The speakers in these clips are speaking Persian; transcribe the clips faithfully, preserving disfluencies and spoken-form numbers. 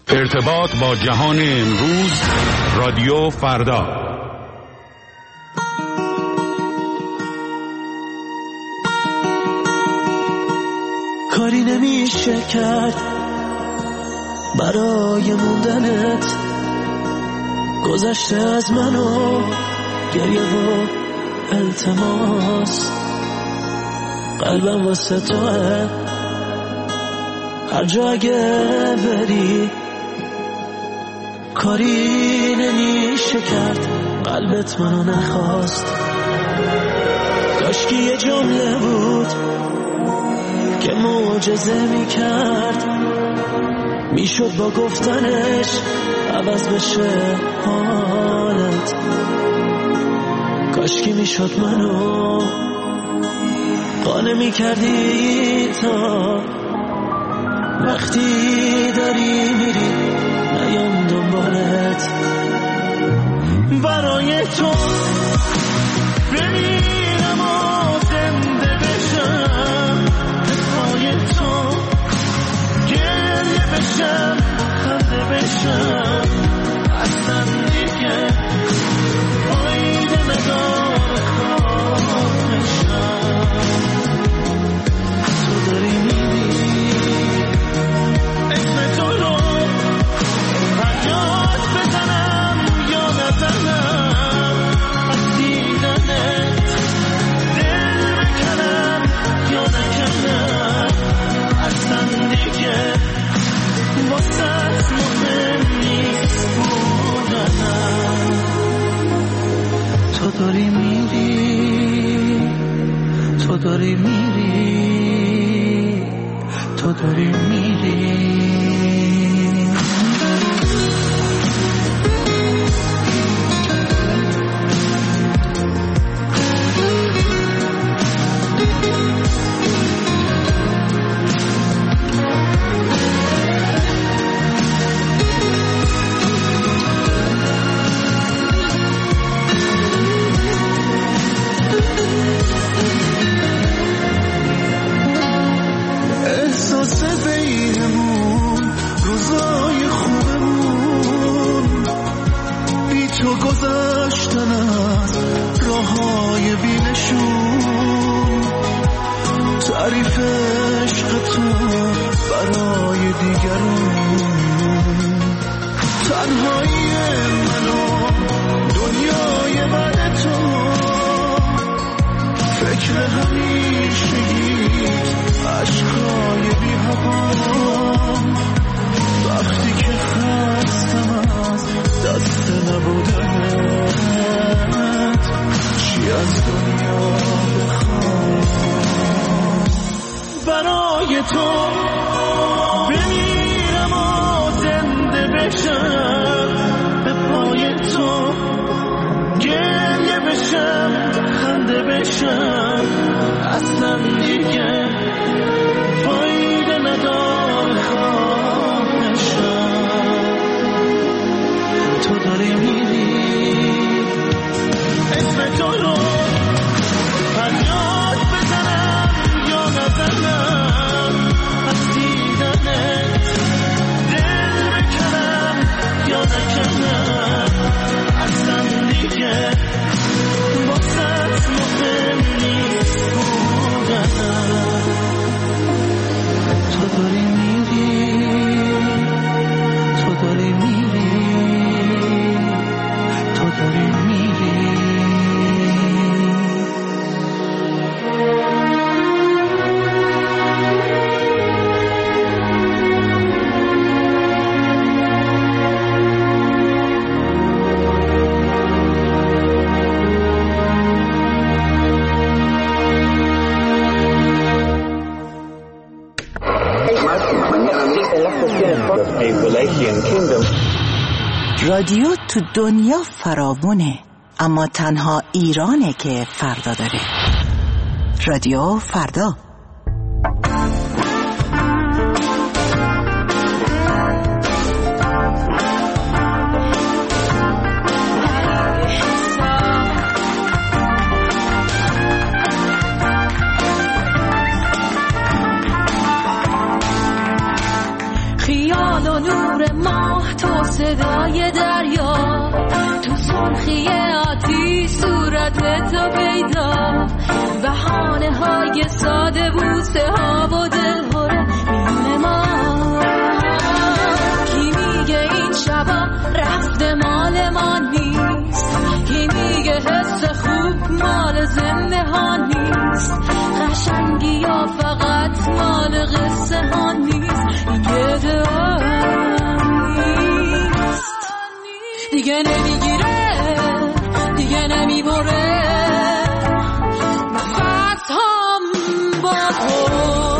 ارتباط با جهان امروز، رادیو فردا. کاری نمیشه کرد برای موندنت، گذشته از منو گریه و التماس، قلبم واسه توه هر جا اگه بری، کاری نمیشه کرد قلبت منو نخواست. کاشکی یه جمله بود که معجزه میکرد، میشد با گفتنش عوض بشه حالت. کاشکی میشد منو قانع میکردی تا وقتی داری میری نیام دنبالت. برای تو بمیرم و زنده بشم، پای تو گریه بشم خنده بشم، اصلا دیگه فایده نداره خواهشم. تو داری میری اسم تو رو فریاد بزنم یا نزنم، از دیدنت دل بکنم یا نکنم، اصلا دیگه واسه مهم نیست بودنم. تو داری میری، تو داری میری، تو داری میری. گذشتن از راههای بی‌نشون، تعریف عشق تو برای دیگرون، تنهایی منو دنیای بعد تو، فکر همیشگی عشقای بی هوام، وقتی که خستم از دست نبودنت، چی از دنیا بخوام. برای تو بمیرم و زنده بشم، به پای تو گریه بشم خنده بشم، اصلا دیگه فایده نداره خواهشم. تو داری میری اسم تو رو فریاد بزنم یا نزنم، از دیدنت دل بکنم یا نکنم، اصلا دیگه واسه مهم نیست بودنم. تو داری میری، تو داری میری، تو داری میری. رادیو تو دنیا فراوونه، اما تنها ایرانه که فردا داره. رادیو فردا. خیال و نور ماه تو صدای دریا تو سرخی آتی صورت تو پیدا بهانه های ساده بوسه ها و دلهوره میونه ما کی میگه این شبا رفته مال ما نیست کی میگه حس خوب مال زنده ها نیست قشنگی یا فقط مال قصه ها نیست این گده نیست دیگه نمیگیره دیگه نمیبره نفس هم با تو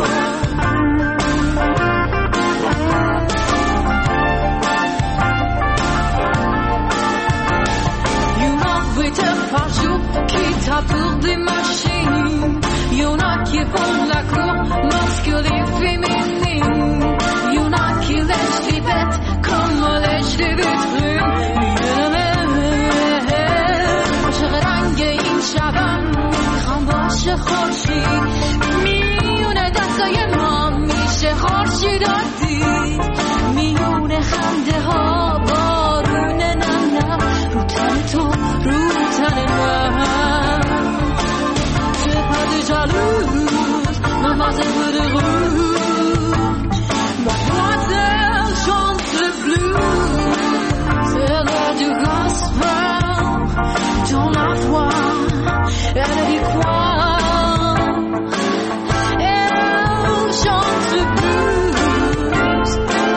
qui tape pour des machines y'en a qui font la cour masculine féminine y'en a qui laissent les bêtes comme on lèche des vitrines عاشق این شبم میخوام باشه خورشید میونه دستای ما میشه خورشیداتی میونه خنده ها بارون نم نم رو تن تو رو تن من c'est pas de jalouse mademoiselle de rouge mademoiselle chante le blues c'est l'heure du gospel dans la foi elle dit quoi elle chante le blues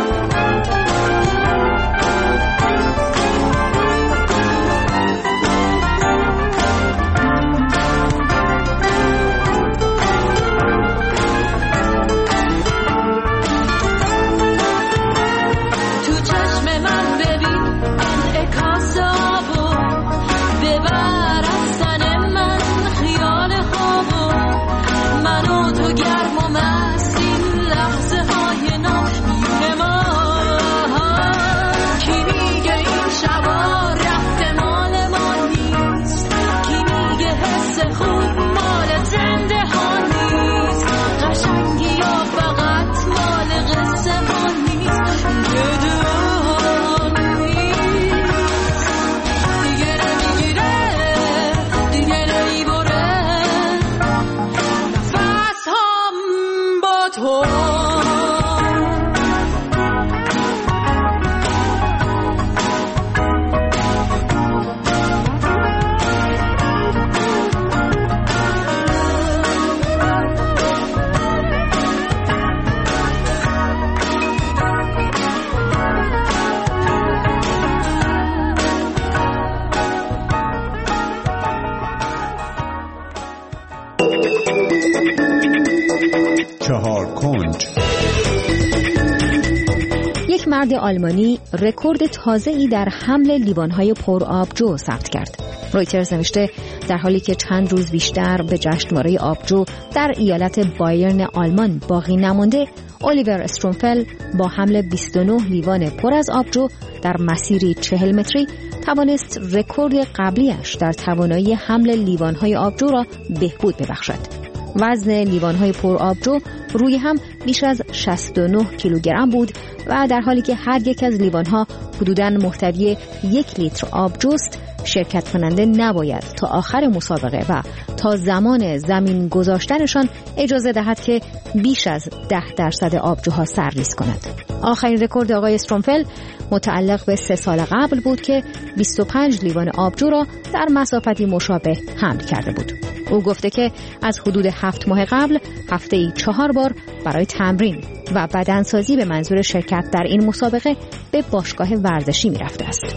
یک مرد آلمانی رکورد تازه‌ای در حمل لیوان‌های پر آبجو ثبت کرد. رویترز نوشته در حالی که چند روز بیشتر به جشنواره آبجو در ایالت بایرن آلمان باقی نمانده، الیور استرونفل با حمل بیست و نه لیوان پر از آبجو در مسیری چهل متری توانست رکورد قبلیش در توانایی حمل لیوان‌های آبجو را بهبود ببخشد. وزن لیوان‌های پر آبجو روی هم بیش از شصت و نه کیلوگرم بود و در حالی که هر یک از لیوان‌ها حدوداً محتوی یک لیتر آبجوست، شرکت کننده نباید تا آخر مسابقه و تا زمان زمین گذاشتنشان اجازه دهد که بیش از ده درصد آبجوها سرریز کند. آخرین رکورد آقای استرونفل متعلق به سه سال قبل بود که بیست و پنج لیوان آبجو را در مسافتی مشابه حمل کرده بود. او گفته که از حدود هفت ماه قبل هفته‌ای چهار بار برای تمرین و بدنسازی به منظور شرکت در این مسابقه به باشگاه ورزشی می رفته است.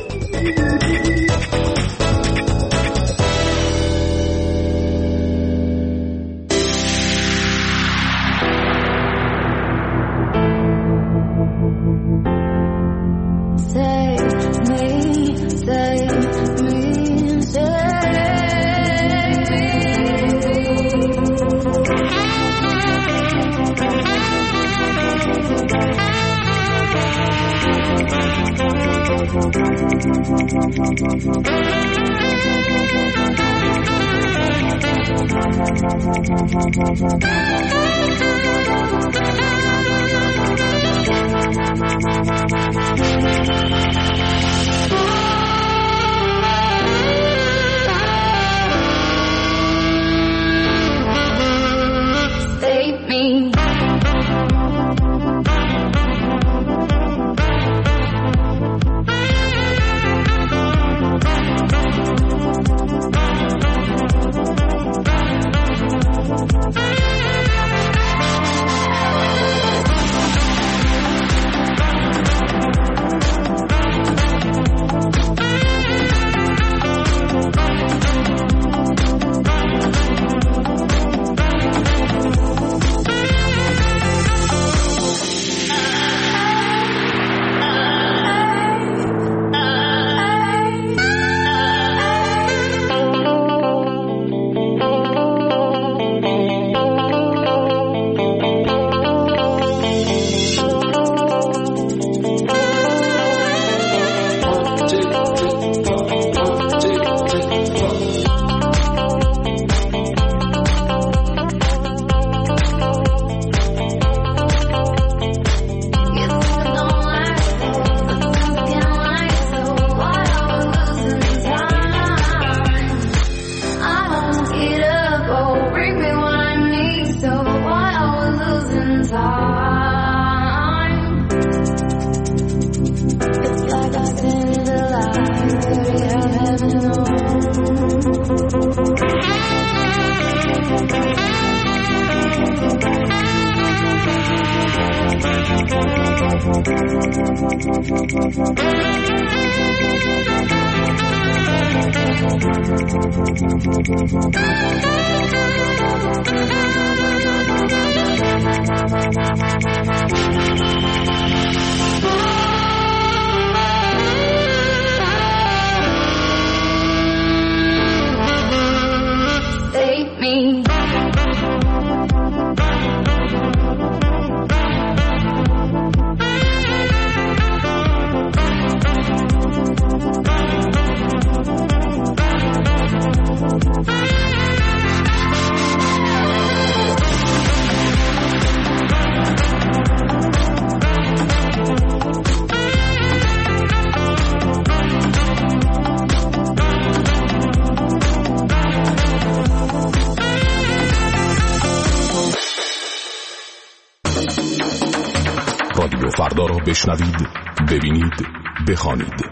رادیو فردا را بشنوید، ببینید، بخوانید.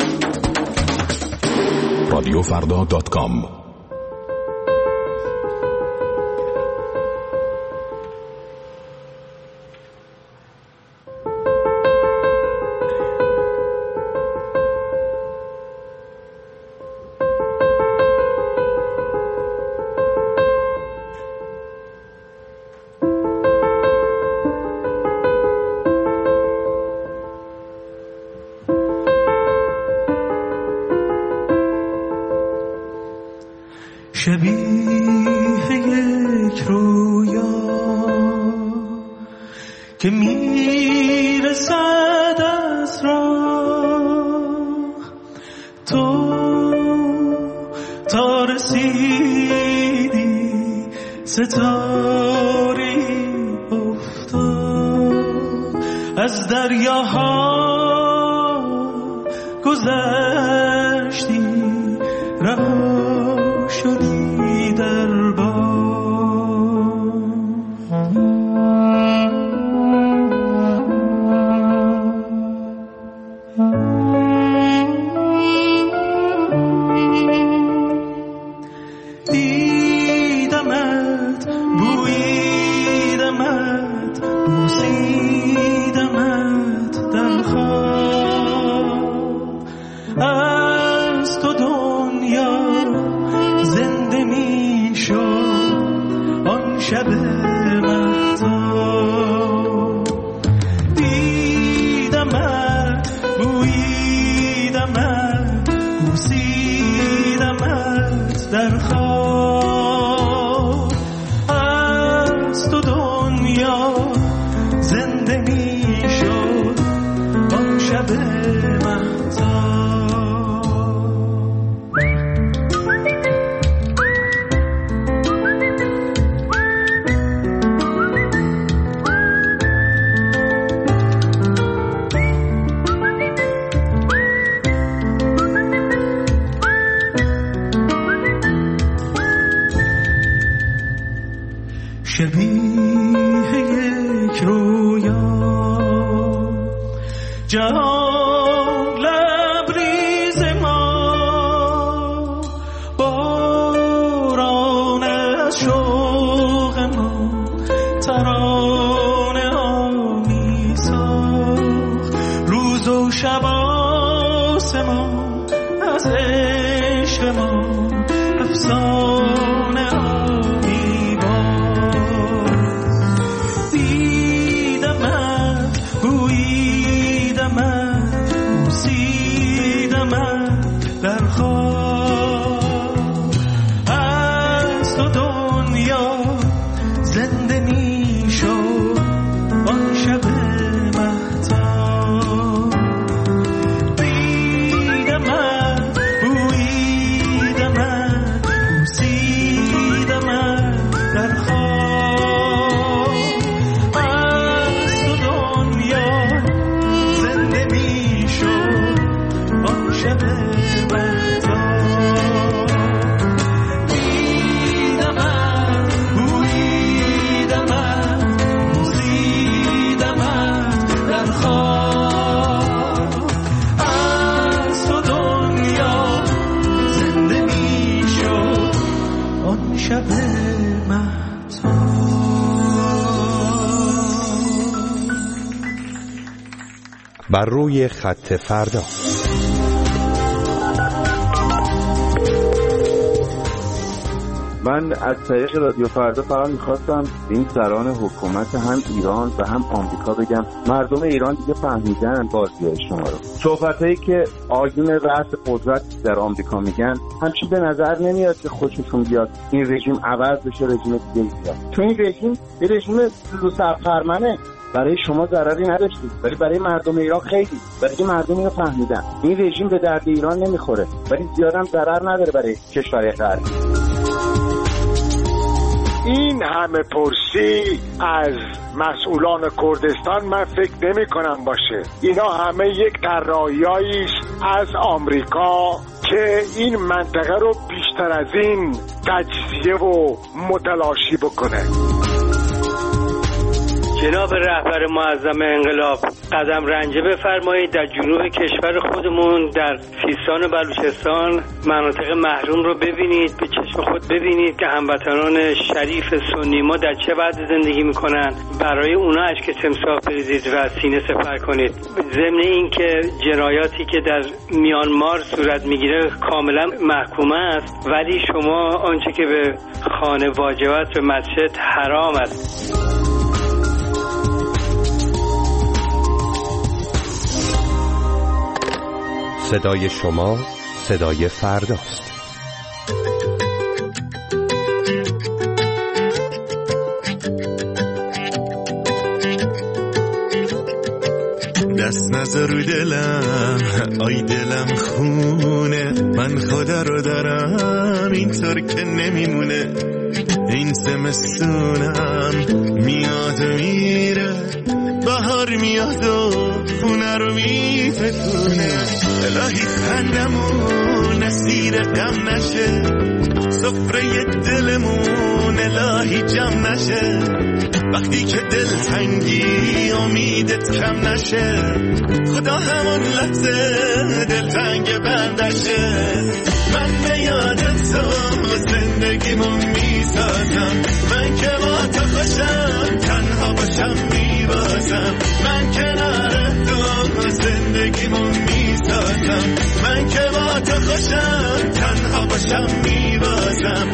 رادیو فردا دات کام. شبیه یک رویا که میرسد از راه، تو تا رسیدی ستاری افتاد، از دریاها گذشتی رها شدی در باد. دیدمت، بویدمت، بوسیدمت در خواب، از تو دنیا زنده می شد آن شب مهتاب. دیدمت، بویدمت، بوسیدمت در خواب، از تو دنیا زنده می شد آن شب مهتاب. جهان لبریز ما، باران از شوق ما ترانه ها می ساخت. روز و شب آسمان از عشق ما افسانه ها می باخت. دیدمت، گوییدمت، بوسیدمت در خواب. از تو دنیا زنده می شد آن شب مهتاب. دیدمت، بوییدمت، بوسیدمت در خواب. از تو دنیا زنده می شد آن شب مهتاب. دیدمت، بوییدمت، بوسیدمت در خواب. از تو دنیا زنده می شد آن شب مهتاب. بر روی خط فردا. من از طریق رادیو فردا فقط میخواستم به این سران حکومت هم ایران و هم آمریکا بگم مردم ایران دیگه فهمیدن بازی‌های شما رو. صحبتایی که آیین رأس قدرت در آمریکا میگن همچین به نظر نمیاد که خوششون بیاد این رژیم عوض بشه، رژیم دیگه بیاد. تو این رژیم یه رژیم رو سرخرمنه، برای شما ضرری نداشتید ولی برای مردم ایران خیلی، برای مردم اینو فهمیدن این رژیم به درد ایران نمیخوره ولی زیادم ضرر نداره برای کشور غربی. این همه پرسی از مسئولان کردستان من فکر نمی کنم باشه. اینا همه یک طراحی‌ای است از آمریکا که این منطقه رو بیشتر از این تجزیه و متلاشی بکنه. جناب رهبر معظم انقلاب قدم رنجه بفرمایید در جنوب کشور خودمون در سیستان و بلوچستان مناطق محروم رو ببینید، به چشم خود ببینید که هموطنان شریف سنی ما در چه وضع زندگی میکنن. برای اونا اشک تمساح بریزید و سینه سپر کنید. ضمن این که جنایاتی که در میانمار صورت میگیره کاملا محکومه است، ولی شما آنچه که به خانه واجب است به مسجد حرام است. صدای شما صدای فرداست. دست نذار رو دلم، آی دلم خونه، من خدا رو دارم اینطور که نمیمونه. این زمستونم میاد و میره، بهار میاد و خونه رو میفکونه. الهی خندمون اسیر غم نشه، سفره دلمون الهی جمع نشه. وقتی که دل تنگی امیدت کم نشه، خدا همون لحظه دل تنگ بندشه. من به یادت تو زندگیمو میسازم، من که با تو خوشم تنها باشم میبازم. من کنار تو زندگیمو میسازم، من که با تو خوشم تنها باشم میبازم.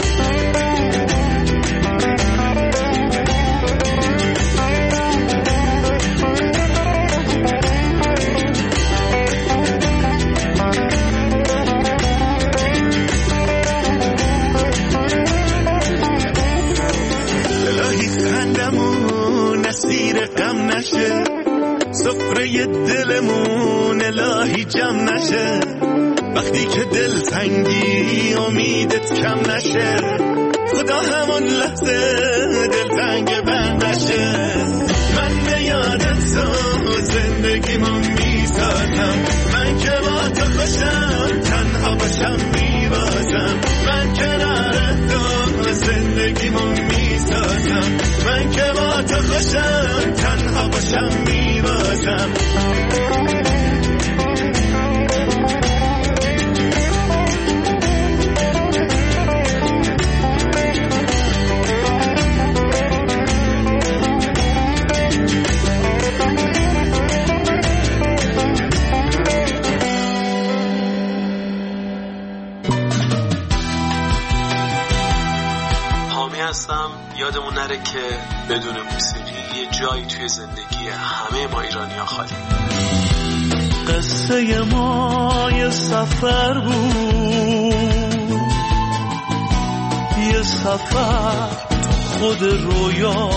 اسیر غم نشه، سفره دلمون الهی جمع نشه. وقتی که دل تنگی امیدت کم نشه، خدا همون لحظه دل تنگ بندشه. من به یادت تو زندگیمو میسازم، من که با تو خوشم تنها باشم میبازم. من کنار تو زندگیمو میسازم، من که با تو خوشم تنها باشم میبازم. نره که بدون موسیقی یه جایی توی زندگی همه ما ایرانی‌ها خالی. قصه ما یه سفر بود، یه سفر خود رویا.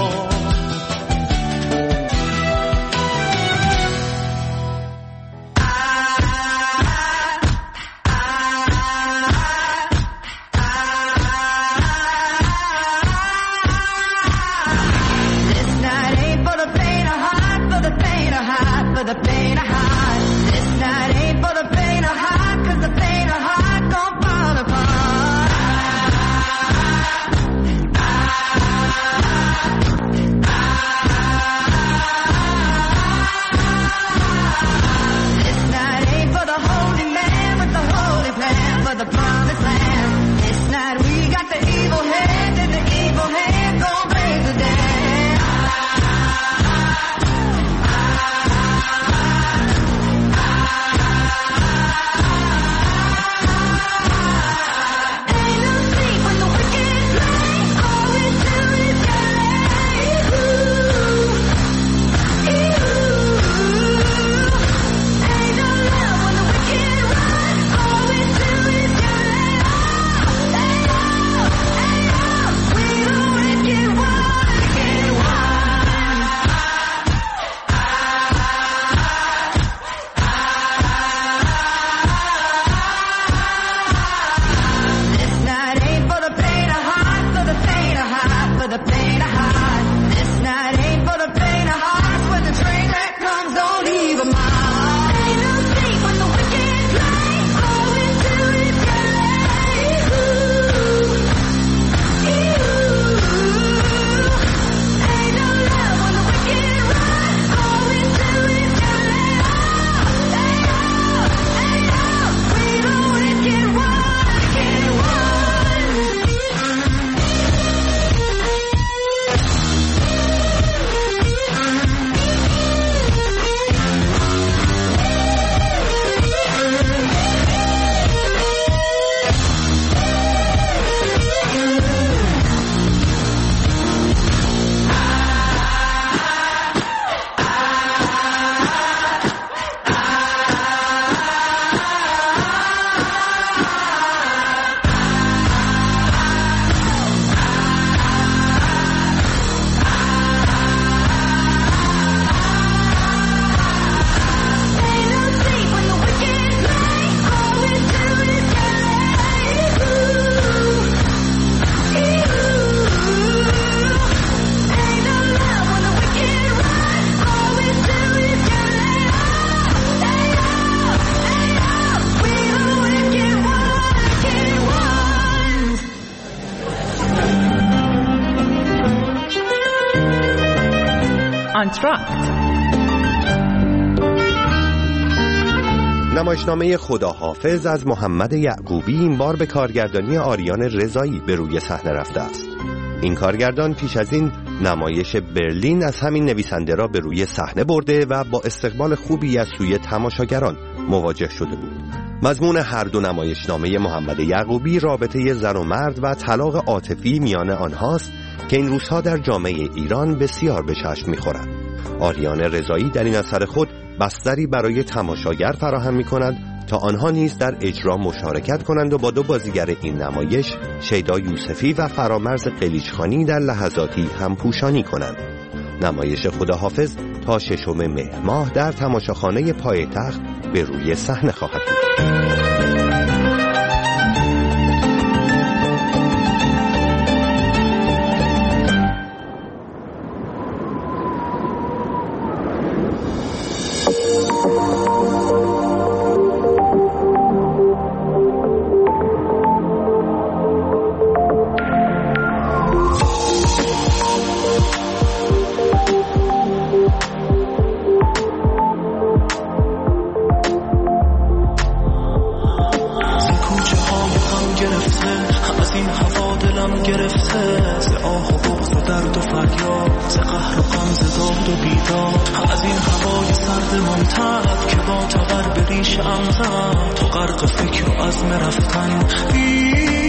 نمایشنامه خداحافظ از محمد یعقوبی این بار به کارگردانی آریان رضایی به روی صحنه رفته است. این کارگردان پیش از این نمایش برلین از همین نویسنده را به روی صحنه برده و با استقبال خوبی از سوی تماشاگران مواجه شده بود. مضمون هر دو نمایشنامه محمد یعقوبی رابطه زن و مرد و طلاق عاطفی میان آنهاست که این روزها در جامعه ایران بسیار به چشم می‌خورد. آریان رضایی در این اثر خود بستری برای تماشاگر فراهم می‌کند تا آنها نیز در اجرا مشارکت کنند و با دو بازیگر این نمایش، شیدا یوسفی و فرامرز قلیچخانی، در لحظاتی همپوشانی کنند. نمایش خداحافظ تا ششم مهر ماه در تماشاخانه پایتخت به روی صحنه خواهد بود. تو غرق فکر و عزم رفتن